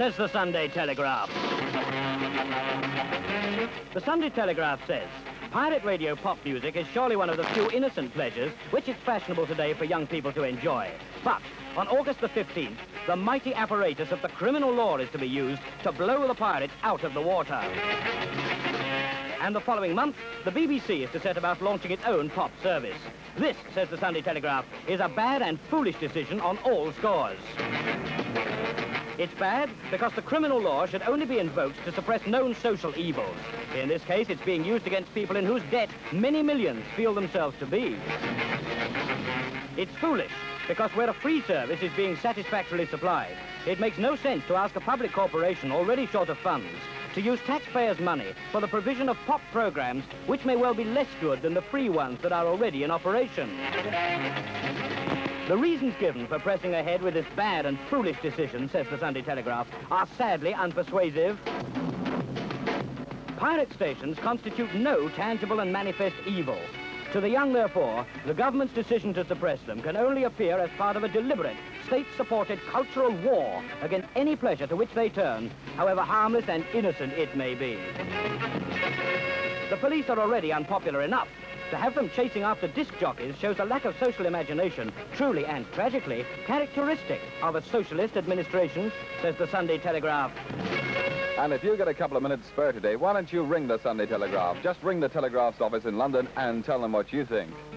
says the Sunday Telegraph. The Sunday Telegraph says, pirate radio pop music is surely one of the few innocent pleasures which it's fashionable today for young people to enjoy. But on August the 15th, the mighty apparatus of the criminal law is to be used to blow the pirates out of the water. And the following month, the BBC is to set about launching its own pop service. This, says the Sunday Telegraph, is a bad and foolish decision on all scores. It's bad because the criminal law should only be invoked to suppress known social evils. In this case, it's being used against people in whose debt many millions feel themselves to be. It's foolish because where a free service is being satisfactorily supplied, it makes no sense to ask a public corporation already short of funds to use taxpayers' money for the provision of pop programs which may well be less good than the free ones that are already in operation. The reasons given for pressing ahead with this bad and foolish decision, says the Sunday Telegraph, are sadly unpersuasive. Pirate stations constitute no tangible and manifest evil. To the young, therefore, the government's decision to suppress them can only appear as part of a deliberate, state-supported cultural war against any pleasure to which they turn, however harmless and innocent it may be. The police are already unpopular enough. To have them chasing after disc jockeys shows a lack of social imagination, truly and tragically characteristic of a socialist administration, says the Sunday Telegraph. And if you get a couple of minutes spare today, why don't you ring the Sunday Telegraph? Just ring the Telegraph's office in London and tell them what you think.